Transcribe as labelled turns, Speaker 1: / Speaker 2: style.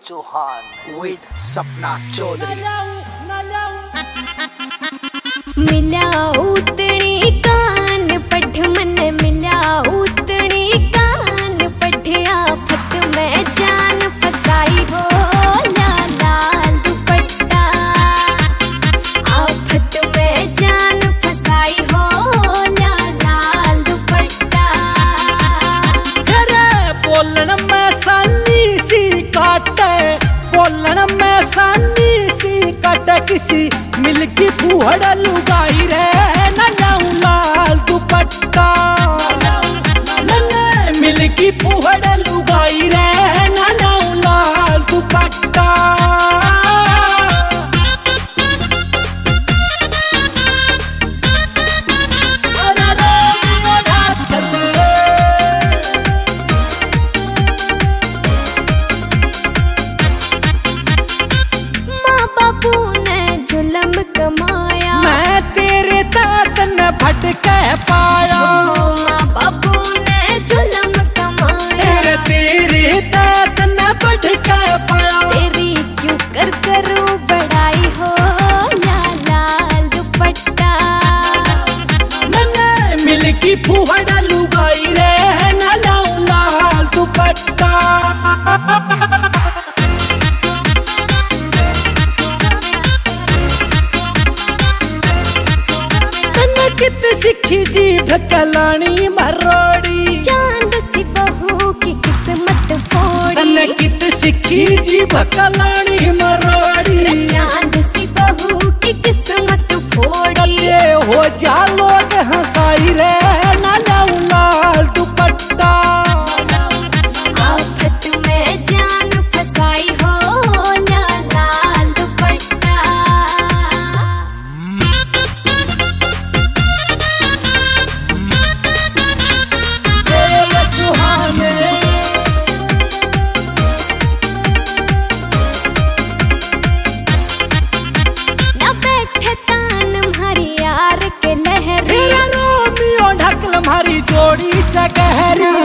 Speaker 1: Chauhan with Sapna Chaudhary.
Speaker 2: मिल्या उतनी कान पठ मन मिल्या उतनी कान पठिया फट में जान फसाई हो लाल लाल दुपट्टा आफत में जान फसाई हो लाल लाल दुपट्टा।
Speaker 1: तेरे बोलन में सानी सी काटे बोलन में सानी सी काटे किसी मिलकी फूहड़ लुगाई रे नन्नाऊ लाल दुपट्टा मिलकी फूहड़ लुगाई रे नन्नाऊ लाल दुपट्टा।
Speaker 2: माँ बापू ने जुल्म कमाया
Speaker 1: मैं तेरे तात न भटके पाया
Speaker 2: माँ बापू ने जुल्म कमाया
Speaker 1: तेरे तात न भटके पाया
Speaker 2: तेरी क्यों कर करूं बड़ाई हो लाल लाल दुपट्टा
Speaker 1: मैंने मिलकी फूहड़ लुगाई रे नन्नाऊ लाल दुपट्टा। कित सिखी जी ढकलानी मरोड़ी
Speaker 2: चांद सी बहू की किस्मत फोड़ी
Speaker 1: तन्ने कित सिखी जी भकलानी मरोड़ी
Speaker 2: चांद सी बहू की किस्मत फोड़ी
Speaker 1: ये हो जा लोग हंसाई रे नन्नाऊ लाल दुपट्टा
Speaker 2: आफत में जान फसाई हो लाल लाल दुपट्टा।
Speaker 1: रोमियो ढकल मारी जोड़ी से गहरी